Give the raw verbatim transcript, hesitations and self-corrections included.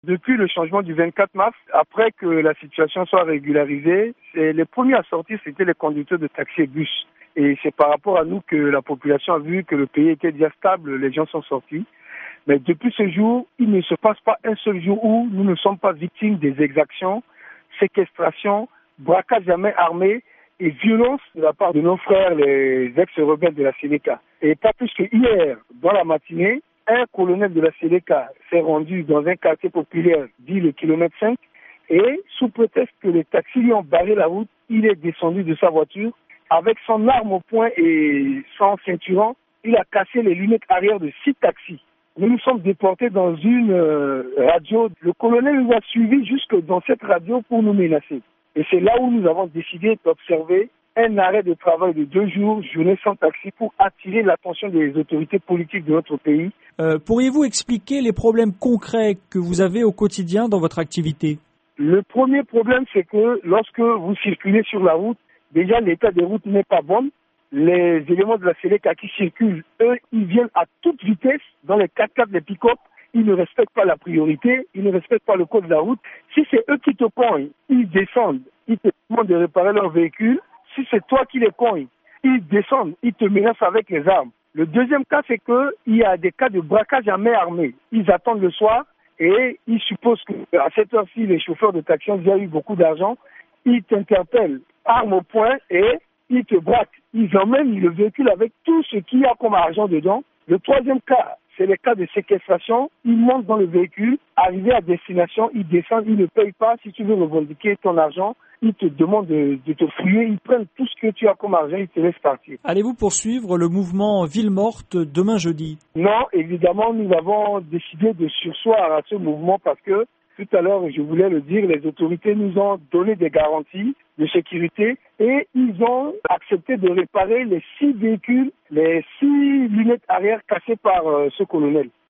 Depuis le changement du vingt-quatre mars, après que la situation soit régularisée, les premiers à sortir, c'était les conducteurs de taxi et bus. Et c'est par rapport à nous que la population a vu que le pays était déjà stable, les gens sont sortis. Mais depuis ce jour, il ne se passe pas un seul jour où nous ne sommes pas victimes des exactions, séquestrations, braquages à main armée et violences de la part de nos frères, les ex-rebelles de la Séléka. Et pas plus que hier, dans la matinée, un colonel de la Séléka s'est rendu dans un quartier populaire dit le kilomètre cinq et sous prétexte que les taxis lui ont barré la route, il est descendu de sa voiture avec son arme au poing et sans ceinturon, il a cassé les lunettes arrière de six taxis. Nous nous sommes déportés dans une euh, radio. Le colonel nous a suivis jusque dans cette radio pour nous menacer. Et c'est là où nous avons décidé d'observer un arrêt de travail de deux jours, journée sans taxi, pour attirer l'attention des autorités politiques de notre pays. Euh, pourriez-vous expliquer les problèmes concrets que vous avez au quotidien dans votre activité? Le premier problème, c'est que lorsque vous circulez sur la route, déjà l'état des routes n'est pas bon. Les éléments de la Séléka qui circulent, eux, ils viennent à toute vitesse dans les quatre-quatre, les pick-up. Ils ne respectent pas la priorité, ils ne respectent pas le code de la route. Si c'est eux qui te cognent, ils descendent, ils te demandent de réparer leur véhicule. Si c'est toi qui les cognes, ils descendent, ils te menacent avec les armes. Le deuxième cas, c'est qu'il y a des cas de braquage à main armée. Ils attendent le soir et ils supposent qu'à cette heure-ci, les chauffeurs de taxi ont déjà eu beaucoup d'argent. Ils t'interpellent, arme au poing, et ils te braquent. Ils emmènent le véhicule avec tout ce qu'il y a comme argent dedans. Le troisième cas, c'est le cas de séquestration. Ils montent dans le véhicule, arrivés à destination, ils descendent, ils ne payent pas. Si tu veux revendiquer ton argent, ils te demandent de, de te fouiller, ils prennent tout ce que tu as comme argent, ils te laissent partir. Allez-vous poursuivre le mouvement Ville Morte demain jeudi? Non, évidemment, nous avons décidé de surseoir à ce mouvement parce que, tout à l'heure, je voulais le dire, les autorités nous ont donné des garanties de sécurité et ils ont accepté de réparer les six véhicules, les six lunettes arrière cassées par euh, ce colonel.